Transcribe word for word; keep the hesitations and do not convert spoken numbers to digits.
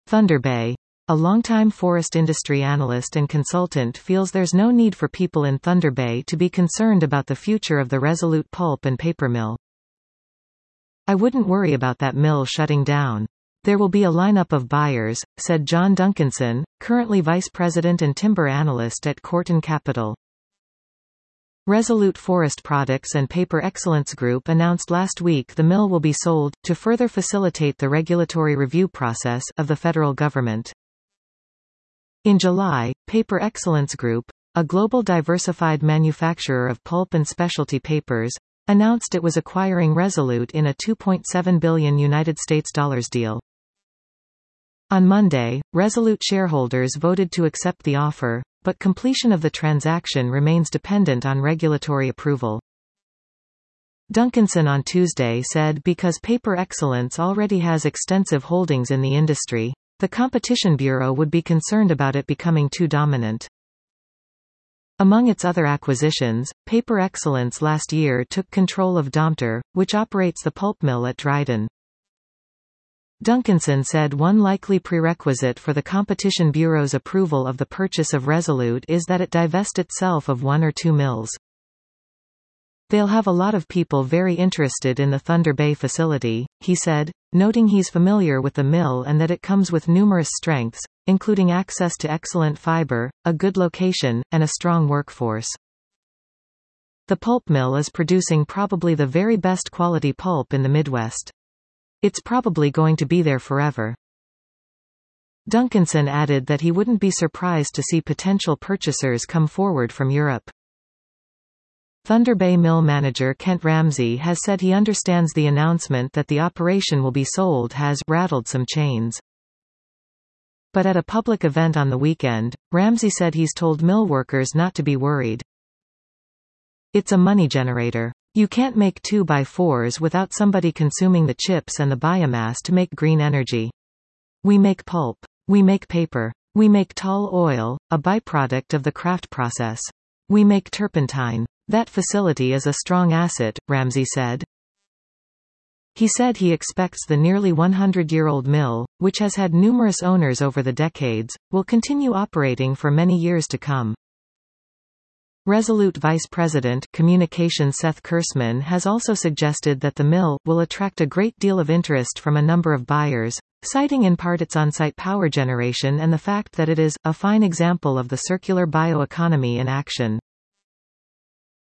Thunder Bay. A longtime forest industry analyst and consultant feels there's no need for people in Thunder Bay to be concerned about the future of the Resolute pulp and paper mill. "I wouldn't worry about that mill shutting down. There will be a lineup of buyers," said John Duncanson, currently vice president and timber analyst at Corton Capital. Resolute Forest Products and Paper Excellence Group announced last week the mill will be sold, to further facilitate the regulatory review process of the federal government. In July, Paper Excellence Group, a global diversified manufacturer of pulp and specialty papers, announced it was acquiring Resolute in a two point seven billion United States dollars deal. On Monday, Resolute shareholders voted to accept the offer, but completion of the transaction remains dependent on regulatory approval. Duncanson on Tuesday said because Paper Excellence already has extensive holdings in the industry, the Competition Bureau would be concerned about it becoming too dominant. Among its other acquisitions, Paper Excellence last year took control of Domtar, which operates the pulp mill at Dryden. Duncanson said one likely prerequisite for the Competition Bureau's approval of the purchase of Resolute is that it divest itself of one or two mills. "They'll have a lot of people very interested in the Thunder Bay facility," he said, noting he's familiar with the mill and that it comes with numerous strengths, including access to excellent fiber, a good location, and a strong workforce. "The pulp mill is producing probably the very best quality pulp in the Midwest. It's probably going to be there forever." Duncanson added that he wouldn't be surprised to see potential purchasers come forward from Europe. Thunder Bay mill manager Kent Ramsey has said he understands the announcement that the operation will be sold has rattled some chains. But at a public event on the weekend, Ramsey said he's told mill workers not to be worried. "It's a money generator. You can't make two by fours without somebody consuming the chips and the biomass to make green energy. We make pulp. We make paper. We make tall oil, a byproduct of the kraft process. We make turpentine. That facility is a strong asset," Ramsey said. He said he expects the nearly one hundred year old mill, which has had numerous owners over the decades, will continue operating for many years to come. Resolute Vice President Communications Seth Kersman has also suggested that the mill will attract a great deal of interest from a number of buyers, citing in part its on-site power generation and the fact that it is a fine example of the circular bioeconomy in action.